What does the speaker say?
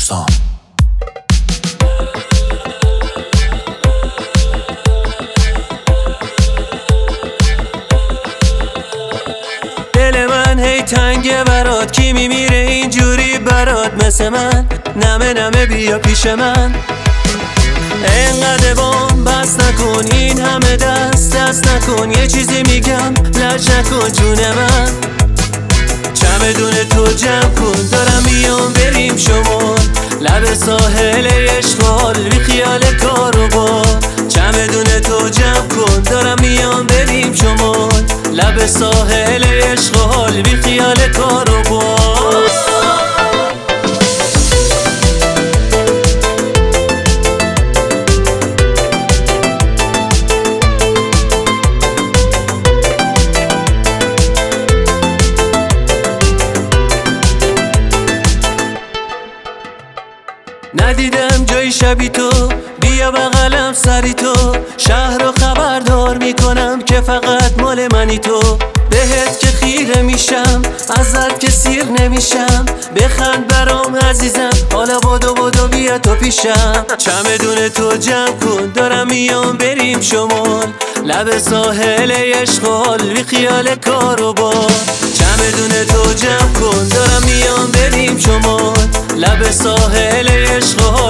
سام. دل من هی تنگه برات، کی میمیره اینجوری برات مثل من؟ نمه نمه بیا پیش من، اینقدر بام بس نکن، این همه دست نکن، یه چیزی میگم لج نکن جون من. چمدون تو جمع کن، دارم میام بریم شمال، لب ساحل اشغال بی خیال کارو با. چمدون تو جمع کن، دارم میام بریم شمال، لب ساحل اشغال بی خیال کارو با. ندیدم جای شبی تو، بیا بغلم سری تو، شهر رو خبردار میکنم که فقط مال منی تو. بهت که خیره میشم، ازت که سیر نمیشم، بخند برام عزیزم، حالا بدو بیا تو پیشم. چمدون تو جمع کن، دارم میام بریم شمال، لب ساحل اشغال بی خیال کارو با. چمدون تو جمع کن، دارم میام بریم شمال، لب ساحل اشغال